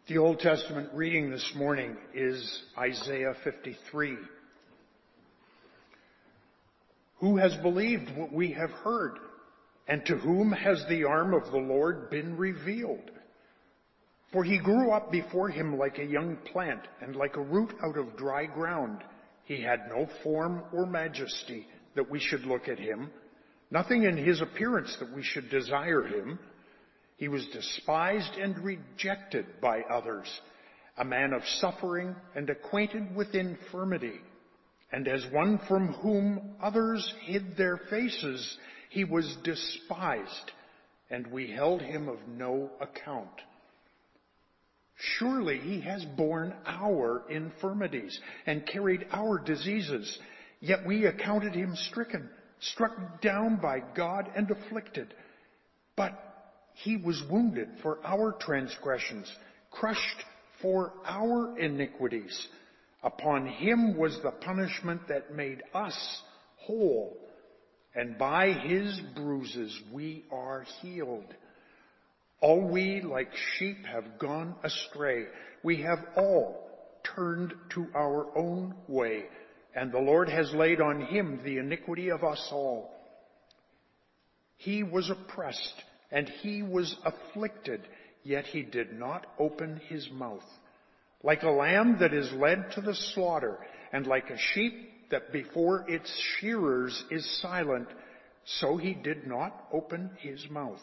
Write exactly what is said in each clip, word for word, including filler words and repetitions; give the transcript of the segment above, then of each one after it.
The Old Testament reading this morning is Isaiah fifty-three. Who has believed what we have heard? And to whom has the arm of the Lord been revealed? For he grew up before him like a young plant, and like a root out of dry ground. He had no form or majesty that we should look at him, nothing in his appearance that we should desire him. He was despised and rejected by others, a man of suffering and acquainted with infirmity. And as one from whom others hid their faces, he was despised, and we held him of no account. Surely he has borne our infirmities and carried our diseases, yet we accounted him stricken, struck down by God and afflicted. But he was wounded for our transgressions, crushed for our iniquities. Upon him was the punishment that made us whole, and by his bruises we are healed. All we like sheep have gone astray. We have all turned to our own way, and the Lord has laid on him the iniquity of us all. He was oppressed and he was afflicted, yet he did not open his mouth. Like a lamb that is led to the slaughter, and like a sheep that before its shearers is silent, so he did not open his mouth.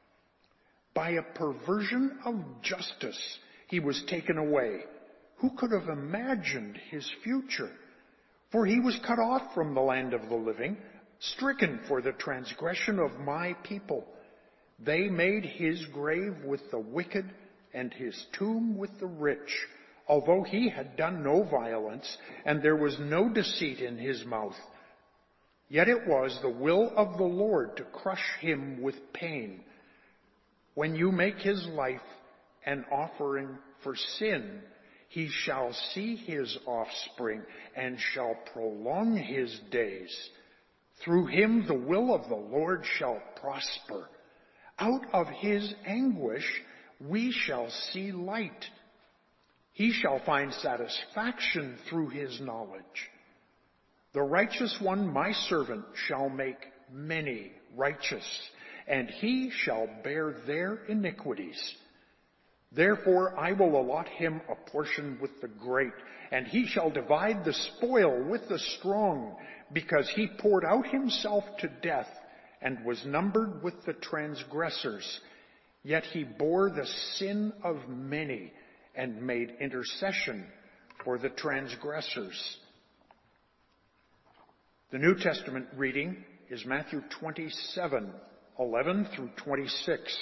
By a perversion of justice he was taken away. Who could have imagined his future? For he was cut off from the land of the living, stricken for the transgression of my people. They made his grave with the wicked and his tomb with the rich, although he had done no violence and there was no deceit in his mouth. Yet it was the will of the Lord to crush him with pain. When you make his life an offering for sin, he shall see his offspring and shall prolong his days. Through him the will of the Lord shall prosper. Out of his anguish we shall see light. He shall find satisfaction through his knowledge. The righteous one, my servant, shall make many righteous, and he shall bear their iniquities. Therefore I will allot him a portion with the great, and he shall divide the spoil with the strong, because he poured out himself to death and was numbered with the transgressors. Yet he bore the sin of many and made intercession for the transgressors. The New Testament reading is Matthew twenty-seven, eleven through twenty-six.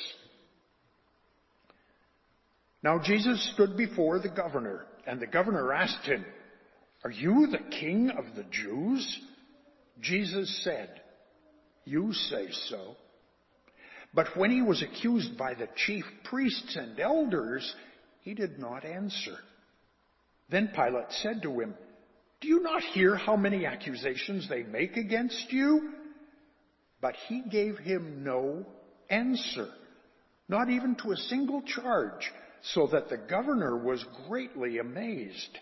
Now Jesus stood before the governor, and the governor asked him, "Are you the king of the Jews?" Jesus said, "You say so." But when he was accused by the chief priests and elders, he did not answer. Then Pilate said to him, "Do you not hear how many accusations they make against you?" But he gave him no answer, not even to a single charge, so that the governor was greatly amazed.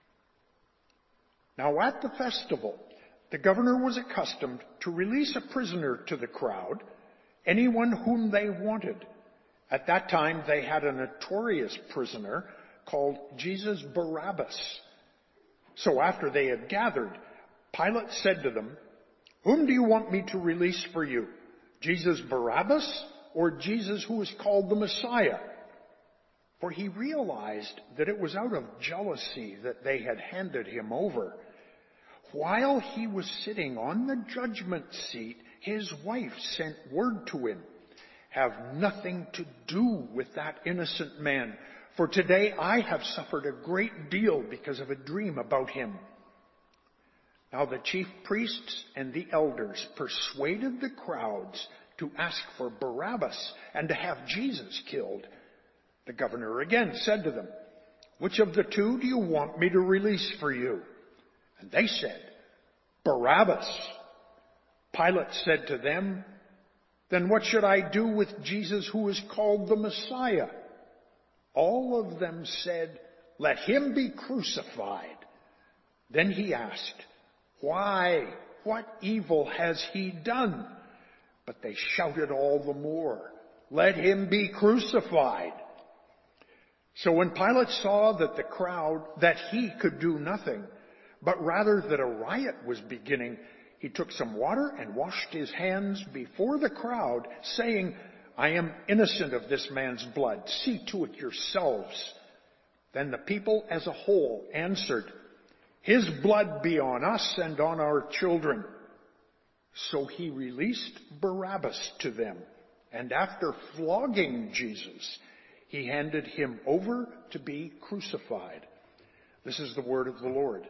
Now at the festival, the governor was accustomed to release a prisoner to the crowd, anyone whom they wanted. At that time they had a notorious prisoner called Jesus Barabbas. So after they had gathered, Pilate said to them, "Whom do you want me to release for you, Jesus Barabbas or Jesus who is called the Messiah?" For he realized that it was out of jealousy that they had handed him over. While he was sitting on the judgment seat, his wife sent word to him, "Have nothing to do with that innocent man, for today I have suffered a great deal because of a dream about him." Now the chief priests and the elders persuaded the crowds to ask for Barabbas and to have Jesus killed. The governor again said to them, "Which of the two do you want me to release for you?" And they said, "Barabbas." Pilate said to them, "Then what should I do with Jesus who is called the Messiah?" All of them said, "Let him be crucified." Then he asked, "Why? What evil has he done?" But they shouted all the more, "Let him be crucified." So when Pilate saw that the crowd, that he could do nothing, but rather that a riot was beginning, he took some water and washed his hands before the crowd, saying, "I am innocent of this man's blood. See to it yourselves." Then the people as a whole answered, "His blood be on us and on our children." So he released Barabbas to them, and after flogging Jesus, he handed him over to be crucified. This is the word of the Lord.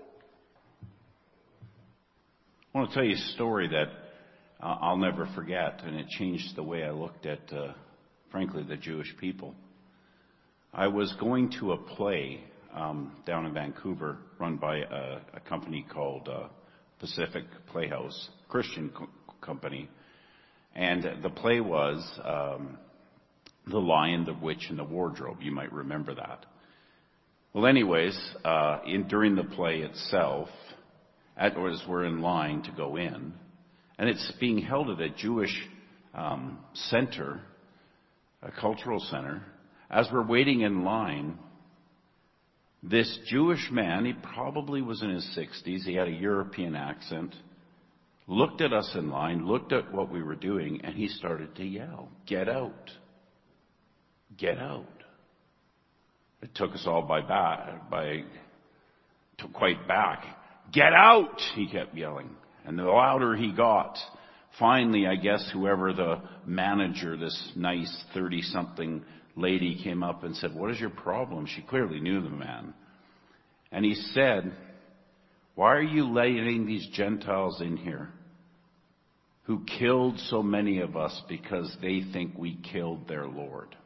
I want to tell you a story that uh, I'll never forget, and it changed the way I looked at, uh, frankly, the Jewish people. I was going to a play um, down in Vancouver run by a, a company called uh, Pacific Playhouse, Christian co- company, and the play was um, The Lion, the Witch, and the Wardrobe. You might remember that. Well, anyways, uh, in, during the play itself, as we're in line to go in, and it's being held at a Jewish um, center, a cultural center. As we're waiting in line, this Jewish man, he probably was in his sixties, he had a European accent, looked at us in line, looked at what we were doing, and he started to yell, "Get out! Get out!" It took us all by back, by to quite back. "Get out!" he kept yelling. And the louder he got, finally, I guess whoever the manager, this nice thirty-something lady, came up and said, "What is your problem?" She clearly knew the man. And he said, "Why are you letting these Gentiles in here who killed so many of us because they think we killed their Lord?"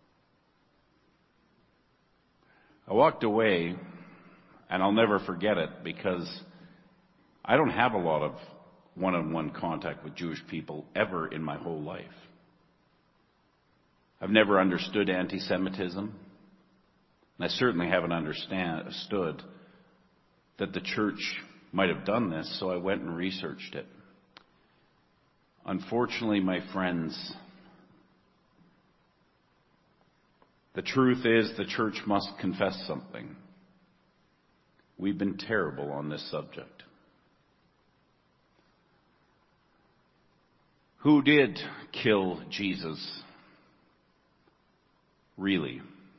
I walked away, and I'll never forget it, because I don't have a lot of one-on-one contact with Jewish people ever in my whole life. I've never understood anti-Semitism, and I certainly haven't understood that the church might have done this, so I went and researched it. Unfortunately, my friends, the truth is the church must confess something. We've been terrible on this subject. Who did kill Jesus? Really?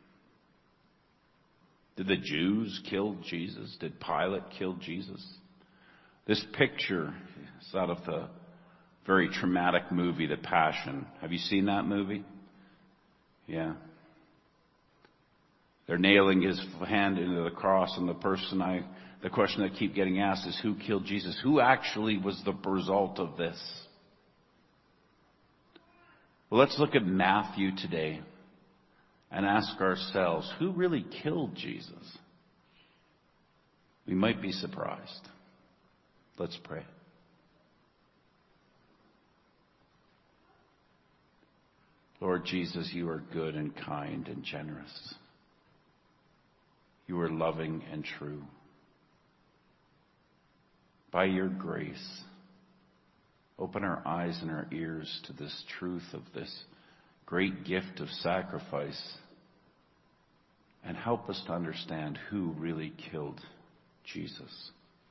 Did the Jews kill Jesus? Did Pilate kill Jesus? This picture is out of the very traumatic movie, The Passion. Have you seen that movie? Yeah. They're nailing his hand into the cross, and the person I, the question I keep getting asked is, who killed Jesus? Who actually was the result of this? Well, let's look at Matthew today and ask ourselves, who really killed Jesus? We might be surprised. Let's pray. Lord Jesus, you are good and kind and generous. You are loving and true. By your grace, open our eyes and our ears to this truth of this great gift of sacrifice, and help us to understand who really killed Jesus.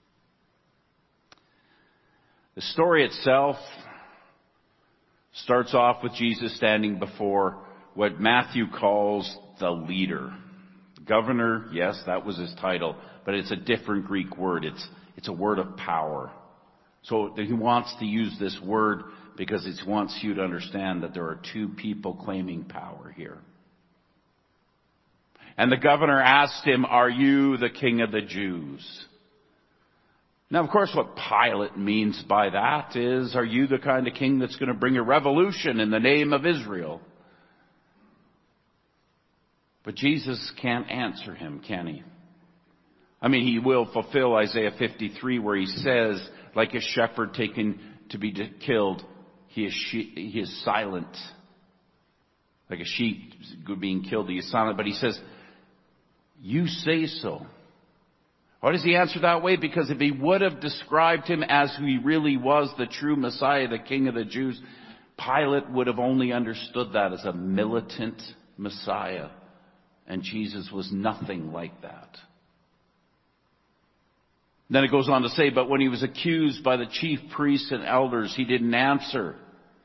The story itself starts off with Jesus standing before what Matthew calls the leader. Governor, yes, that was his title, but it's a different Greek word. It's, it's a word of power. So he wants to use this word because it wants you to understand that there are two people claiming power here. And the governor asked him, "Are you the king of the Jews?" Now, of course, what Pilate means by that is, are you the kind of king that's going to bring a revolution in the name of Israel? But Jesus can't answer him, can he? I mean, he will fulfill Isaiah fifty-three, where he says, like a shepherd taken to be killed, he is, she, he is silent. like a sheep being killed. He is silent, but he says, you say so. Why does he answer that way? Because if he would have described him as who he really was, the true Messiah, the King of the Jews, Pilate would have only understood that as a militant Messiah. And Jesus was nothing like that. Then it goes on to say, but when he was accused by the chief priests and elders, he didn't answer.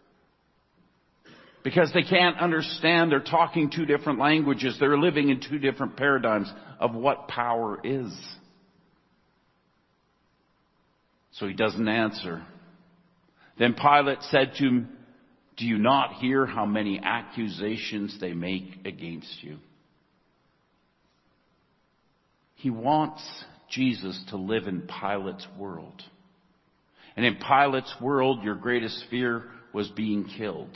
Because they can't understand. They're talking two different languages. They're living in two different paradigms of what power is. So he doesn't answer. Then Pilate said to him, do you not hear how many accusations they make against you? He wants Jesus to live in Pilate's world. And in Pilate's world, your greatest fear was being killed.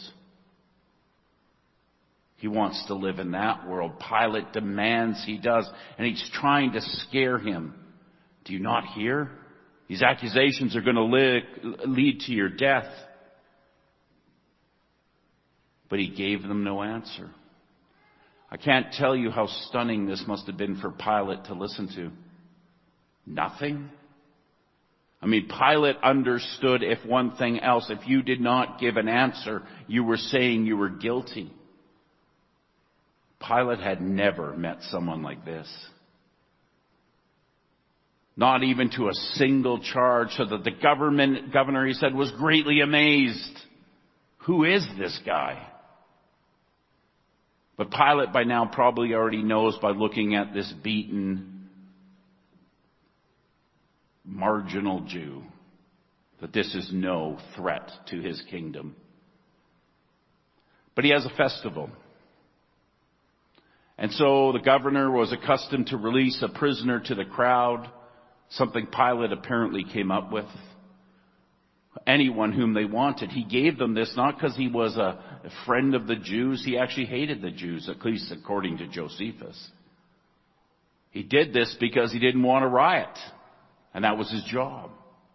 He wants to live in that world. Pilate demands he does, and he's trying to scare him. Do you not hear? These accusations are going to lead to your death. But he gave them no answer. I can't tell you how stunning this must have been for Pilate to listen to. Nothing? I mean, Pilate understood, if one thing else, if you did not give an answer, you were saying you were guilty. Pilate had never met someone like this. Not even to a single charge, so that the government, governor, he said, was greatly amazed. Who is this guy? But Pilate by now probably already knows by looking at this beaten, marginal Jew that this is no threat to his kingdom. But he has a festival. And so the governor was accustomed to release a prisoner to the crowd, something Pilate apparently came up with. Anyone whom they wanted. He gave them this not because he was a friend of the Jews. He actually hated the Jews, at least according to Josephus. He did this because he didn't want a riot. And that was his job.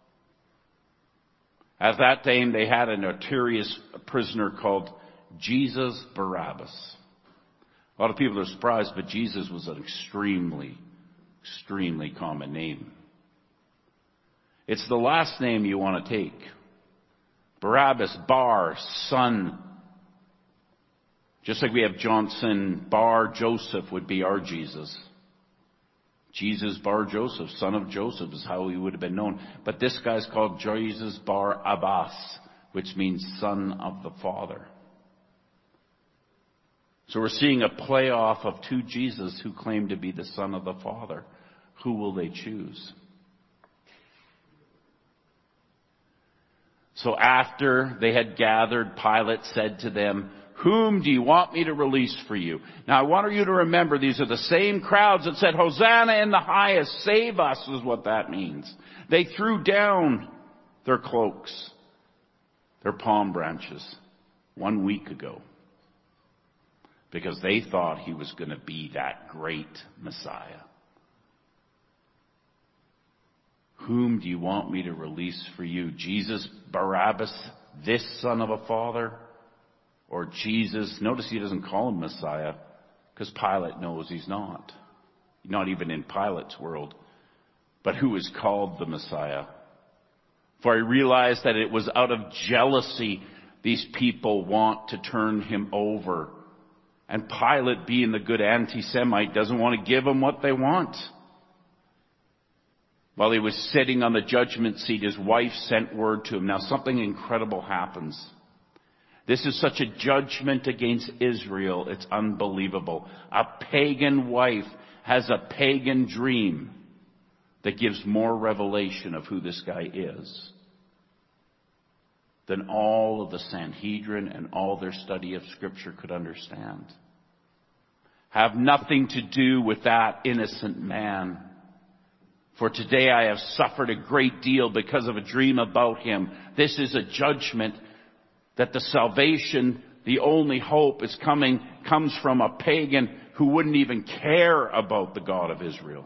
At that time, they had a notorious prisoner called Jesus Barabbas. A lot of people are surprised, but Jesus was an extremely, extremely common name. It's the last name you want to take. Barabbas, Bar, son. Just like we have Johnson, Bar Joseph would be our Jesus. Jesus Bar Joseph, son of Joseph, is how he would have been known. But this guy's called Jesus Bar Abbas, which means son of the Father. So we're seeing a playoff of two Jesus who claim to be the son of the Father. Who will they choose? So after they had gathered, Pilate said to them, whom do you want me to release for you? Now I want you to remember these are the same crowds that said, Hosanna in the highest, save us, is what that means. They threw down their cloaks, their palm branches, one week ago. Because they thought he was going to be that great Messiah. Whom do you want me to release for you? Jesus Barabbas, this son of a father? Or Jesus, notice he doesn't call him Messiah, because Pilate knows he's not. Not even in Pilate's world. But who is called the Messiah? For he realized that it was out of jealousy these people want to turn him over. And Pilate, being the good anti-Semite, doesn't want to give them what they want. While he was sitting on the judgment seat, his wife sent word to him. Now something incredible happens. This is such a judgment against Israel. It's unbelievable. A pagan wife has a pagan dream that gives more revelation of who this guy is than all of the Sanhedrin and all their study of Scripture could understand. Have nothing to do with that innocent man. For today I have suffered a great deal because of a dream about him. This is a judgment that the salvation, the only hope is coming, comes from a pagan who wouldn't even care about the God of Israel.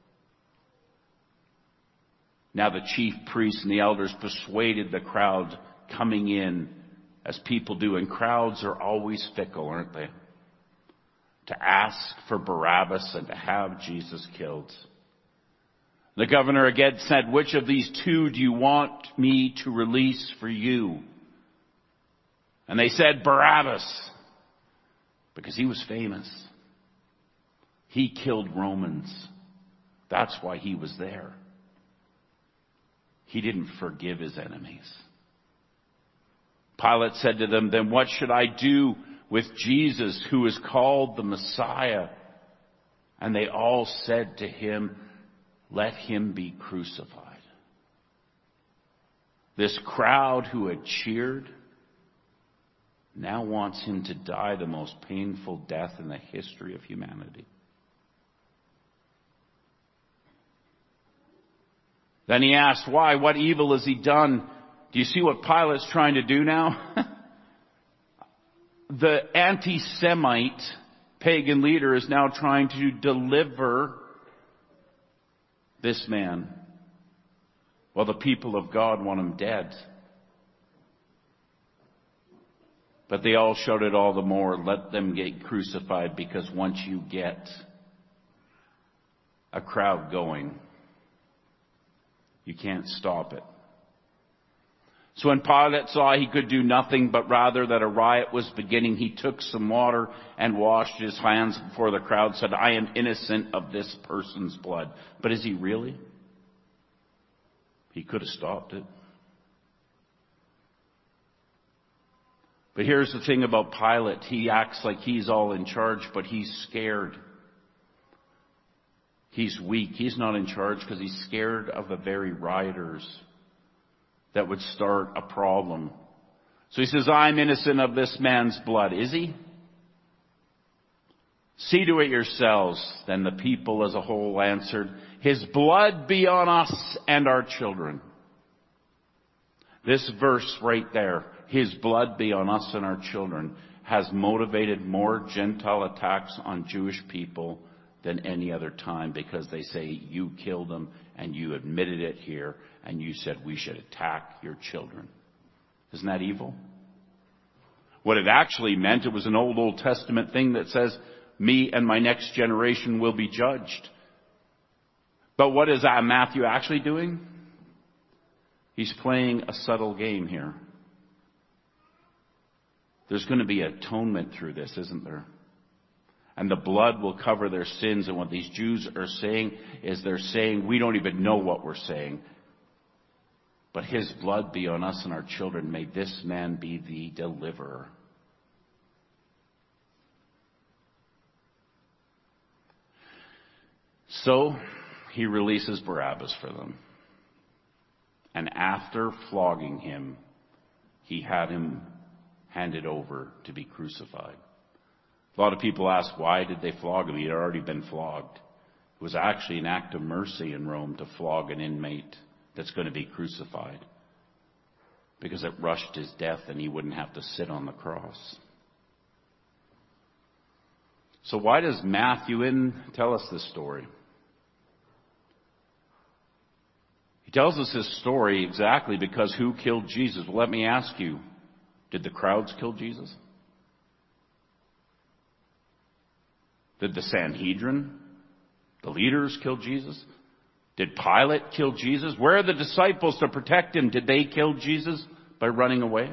Now the chief priests and the elders persuaded the crowd coming in, as people do. And crowds are always fickle, aren't they? to ask for Barabbas and to have Jesus killed. The governor again said, "Which of these two do you want me to release for you?" And they said, "Barabbas," because he was famous. He killed Romans. That's why he was there. He didn't forgive his enemies. Pilate said to them, "Then what should I do with Jesus, who is called the Messiah?" And they all said to him, "Let him be crucified." This crowd who had cheered now wants him to die the most painful death in the history of humanity. Then he asked, "Why? What evil has he done?" Do you see what Pilate's trying to do now? The anti-Semite pagan leader is now trying to deliver this man, while the people of God want him dead. But they all shouted all the more, "Let them get crucified," because once you get a crowd going, you can't stop it. So when Pilate saw he could do nothing, but rather that a riot was beginning, he took some water and washed his hands before the crowd, said, "I am innocent of this person's blood." But is he really? He could have stopped it. But here's the thing about Pilate. He acts like he's all in charge, but he's scared. He's weak. He's not in charge because he's scared of the very rioters that would start a problem. So he says, "I'm innocent of this man's blood." Is he? "See to it yourselves." Then the people as a whole answered, "His blood be on us and our children." This verse right there, "His blood be on us and our children," has motivated more Gentile attacks on Jewish people than any other time, because they say, "You killed him and you admitted it here and you said we should attack your children." Isn't that evil? What it actually meant, it was an old, Old Testament thing that says, "Me and my next generation will be judged." But what is that Matthew actually doing? He's playing a subtle game here. There's going to be atonement through this, isn't there? And the blood will cover their sins. And what these Jews are saying is they're saying, we don't even know what we're saying, but his blood be on us and our children. May this man be the deliverer. So he releases Barabbas for them. And after flogging him, he had him handed over to be crucified. A lot of people ask, why did they flog him? He had already been flogged. It was actually an act of mercy in Rome to flog an inmate that's going to be crucified, because it rushed his death and he wouldn't have to sit on the cross. So why does Matthew in tell us this story? He tells us this story exactly because who killed Jesus? Well, let me ask you, did the crowds kill Jesus? Did the Sanhedrin, the leaders, kill Jesus? Did Pilate kill Jesus? Where are the disciples to protect him? Did they kill Jesus by running away?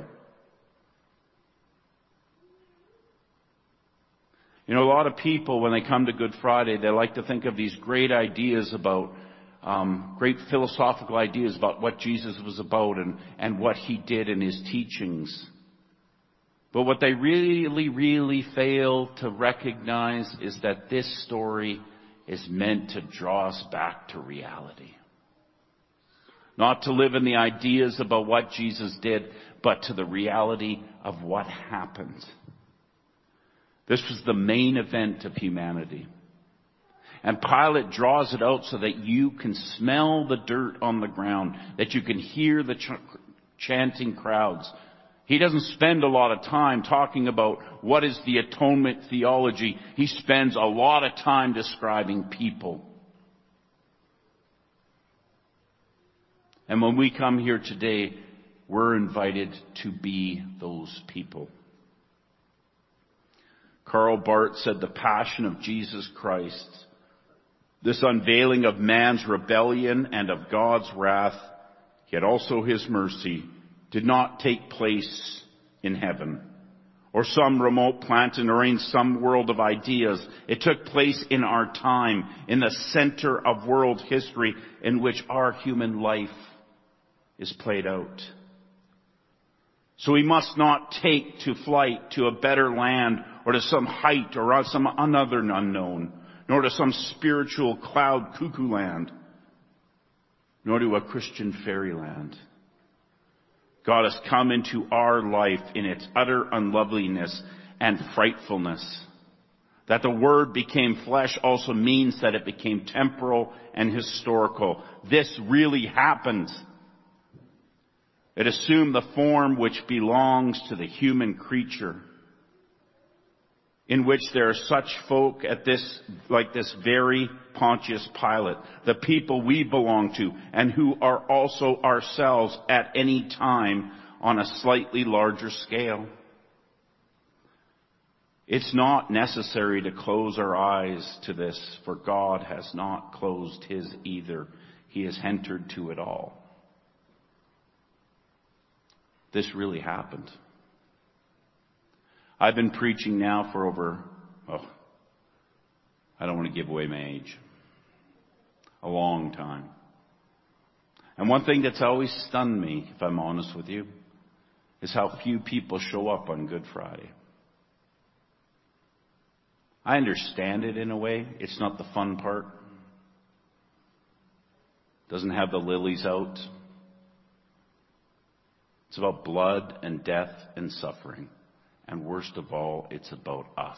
You know, a lot of people, when they come to Good Friday, they like to think of these great ideas about, um, great philosophical ideas about what Jesus was about and, and what he did in his teachings. But what they really, really fail to recognize is that this story is meant to draw us back to reality. Not to live in the ideas about what Jesus did, but to the reality of what happened. This was the main event of humanity. And Pilate draws it out so that you can smell the dirt on the ground, that you can hear the ch- chanting crowds. He doesn't spend a lot of time talking about what is the atonement theology. He spends a lot of time describing people. And when we come here today, we're invited to be those people. Karl Barth said the passion of Jesus Christ, this unveiling of man's rebellion and of God's wrath, yet also his mercy, did not take place in heaven or some remote planet or in some world of ideas. It took place in our time, in the center of world history in which our human life is played out. So we must not take to flight to a better land or to some height or some another unknown, nor to some spiritual cloud cuckoo land, nor to a Christian fairyland. God has come into our life in its utter unloveliness and frightfulness. That the Word became flesh also means that it became temporal and historical. This really happened. It assumed the form which belongs to the human creature, in which there are such folk at this, like this very Pontius Pilate, the people we belong to, and who are also ourselves at any time on a slightly larger scale. It's not necessary to close our eyes to this, for God has not closed his either. He has entered to it all. This really happened. I've been preaching now for over, oh, I don't want to give away my age, a long time. And one thing that's always stunned me, if I'm honest with you, is how few people show up on Good Friday. I understand it in a way. It's not the fun part. Doesn't have the lilies out. It's about blood and death and suffering. And worst of all, it's about us.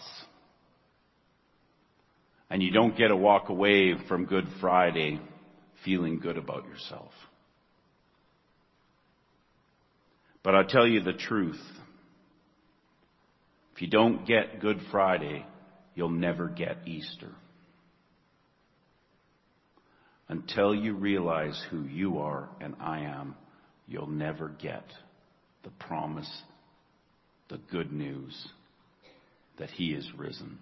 And you don't get to walk away from Good Friday feeling good about yourself. But I'll tell you the truth. If you don't get Good Friday, you'll never get Easter. Until you realize who you are and I am, you'll never get the promise, the good news that he is risen.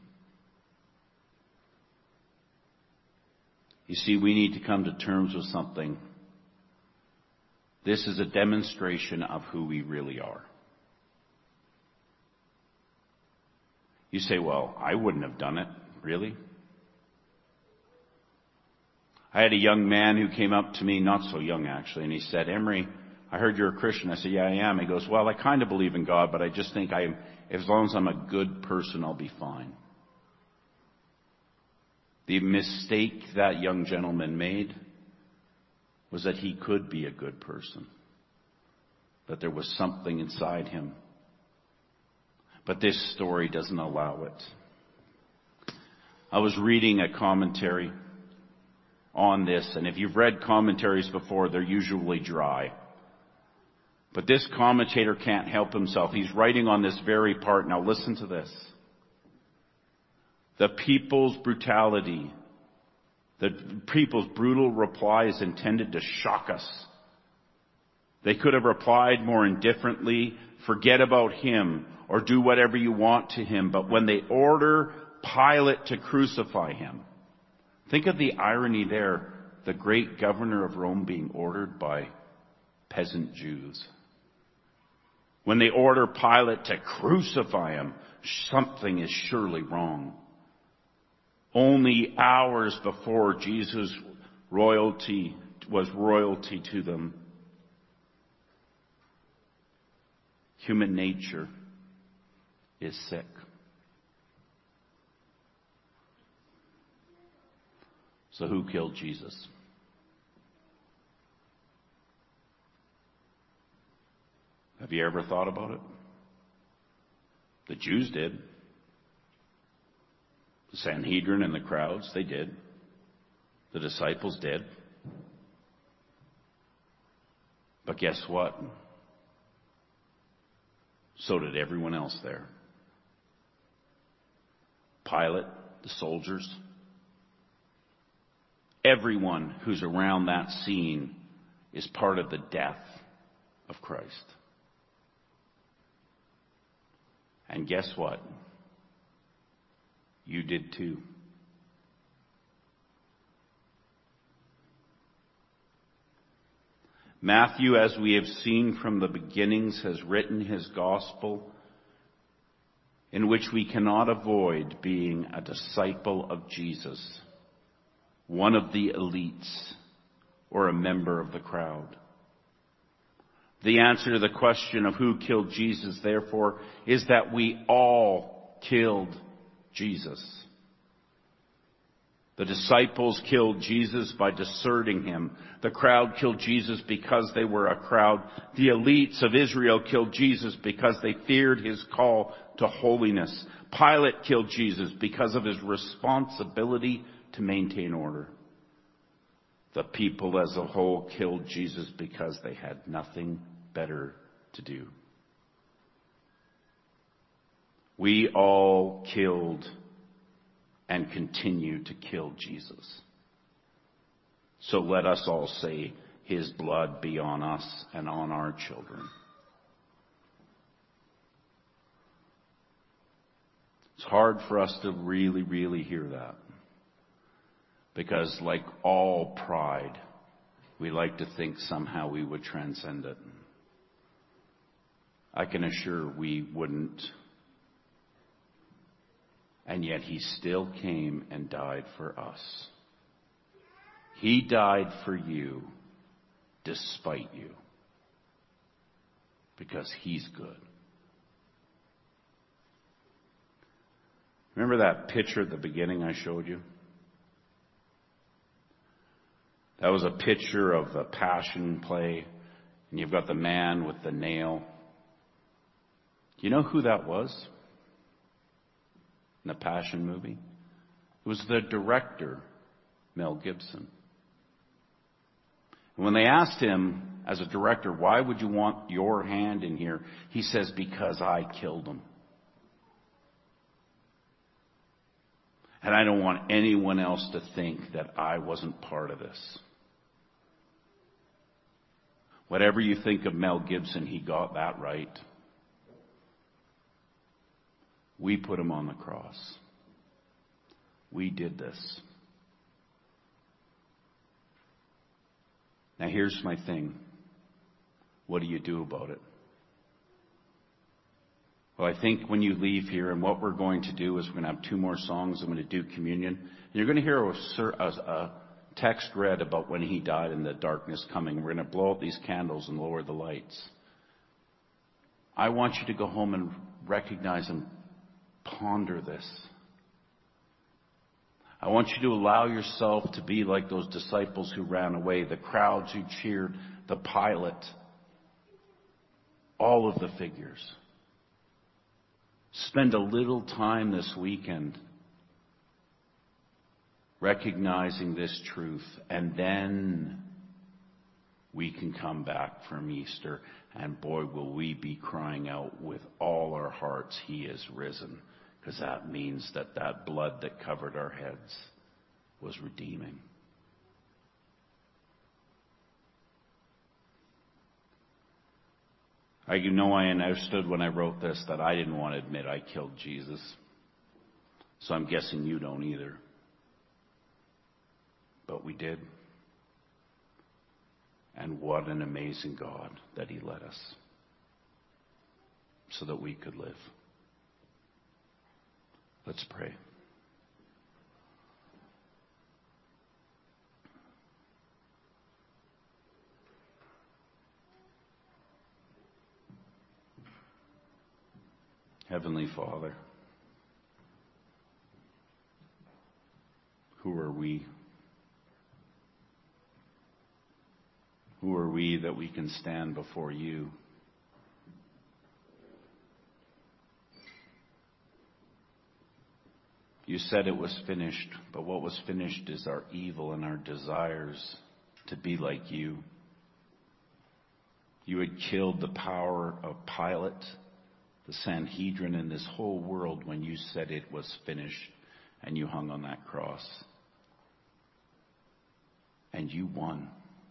You see, we need to come to terms with something. This is a demonstration of who we really are. You say, well, I wouldn't have done it. Really? I had a young man who came up to me, not so young actually, and he said, Emery, I heard you're a Christian. I said, yeah, I am. He goes, well, I kind of believe in God, but I just think I, as long as I'm a good person, I'll be fine. The mistake that young gentleman made was that he could be a good person, that there was something inside him. But this story doesn't allow it. I was reading a commentary on this, and if you've read commentaries before, they're usually dry. But this commentator can't help himself. He's writing on this very part. Now listen to this. The people's brutality, the people's brutal reply is intended to shock us. They could have replied more indifferently, forget about him, or do whatever you want to him. But when they order Pilate to crucify him, think of the irony there, the great governor of Rome being ordered by peasant Jews. When they order Pilate to crucify him, something is surely wrong. Only hours before, Jesus' royalty was royalty to them. Human nature is sick. So who killed Jesus? Have you ever thought about it? The Jews did. The Sanhedrin and the crowds, they did. The disciples did. But guess what? So did everyone else there. Pilate, the soldiers, everyone who's around that scene is part of the death of Christ. And guess what? You did too. Matthew, as we have seen from the beginnings, has written his gospel in which we cannot avoid being a disciple of Jesus, one of the elites, or a member of the crowd. The answer to the question of who killed Jesus, therefore, is that we all killed Jesus. The disciples killed Jesus by deserting him. The crowd killed Jesus because they were a crowd. The elites of Israel killed Jesus because they feared his call to holiness. Pilate killed Jesus because of his responsibility to maintain order. The people as a whole killed Jesus because they had nothing better to do. We all killed and continue to kill Jesus. So let us all say, his blood be on us and on our children. It's hard for us to really, really hear that. Because like all pride, we like to think somehow we would transcend it. I can assure we wouldn't. And yet he still came and died for us. He died for you despite you. Because he's good. Remember that picture at the beginning I showed you? That was a picture of the Passion play. And you've got the man with the nail. Do you know who that was? In the Passion movie? It was the director, Mel Gibson. And when they asked him, as a director, why would you want your hand in here? He says, because I killed him. And I don't want anyone else to think that I wasn't part of this. Whatever you think of Mel Gibson, he got that right. We put him on the cross. We did this. Now here's my thing. What do you do about it? Well, I think when you leave here, and what we're going to do is we're going to have two more songs. I'm going to do communion. And you're going to hear a, a text read about when he died and the darkness coming. We're going to blow out these candles and lower the lights. I want you to go home and recognize and ponder this. I want you to allow yourself to be like those disciples who ran away, the crowds who cheered, the Pilate, all of the figures. Spend a little time this weekend recognizing this truth, and then we can come back from Easter, and boy, will we be crying out with all our hearts, he is risen. Because that means that that blood that covered our heads was redeeming. I know I understood when I wrote this that I didn't want to admit I killed Jesus. So I'm guessing you don't either. But we did. And what an amazing God that he led us so that we could live. Let's pray. Heavenly Father, who are we? Who are we that we can stand before you? You said it was finished, but what was finished is our evil and our desires to be like you. You had killed the power of Pilate, the Sanhedrin, and this whole world when you said it was finished and you hung on that cross. And you won.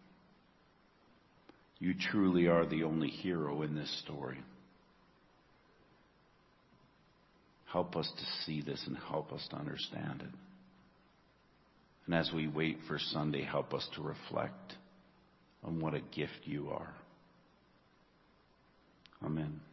You truly are the only hero in this story. help us to see this and help us to understand it. And as we wait for Sunday, help us to reflect on what a gift you are. Amen.